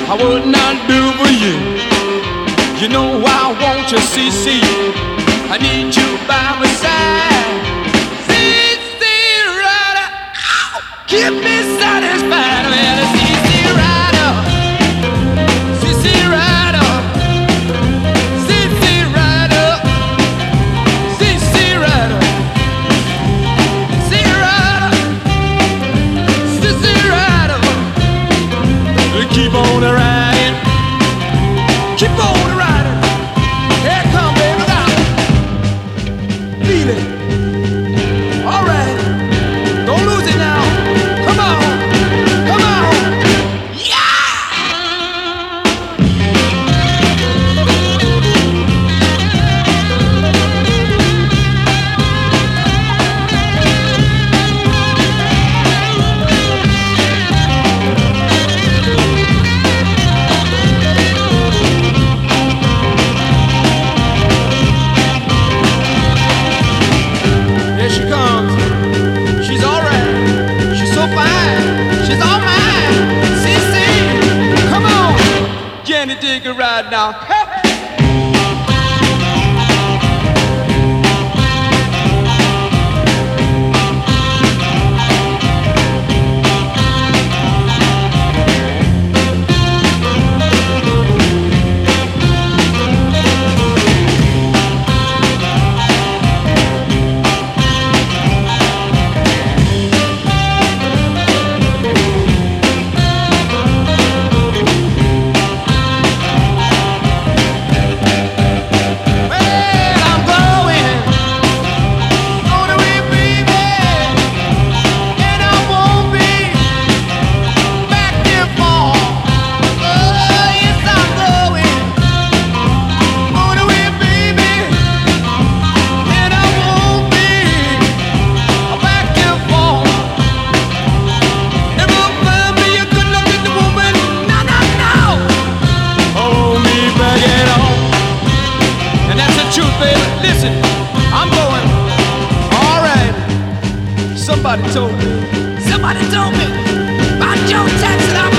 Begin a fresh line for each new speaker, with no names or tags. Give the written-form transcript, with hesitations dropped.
I would not do for you. You know I want you, CC. I need you by my side. CC Rider, ow, keep me satisfied. Well, CC Rider, CC Rider, CC Rider, CC Rider, CC Rider, CC Rider. Keep on riding, keep on riding. Here come baby now. Feel it. All right, don't lose it now. Come on, come on. Yeah. Here she comes. She's all right. She's so fine. She's all mine. CC, come on. Jenny, dig a ride now. Listen, I'm going. All right. Somebody told me about Joe Jackson.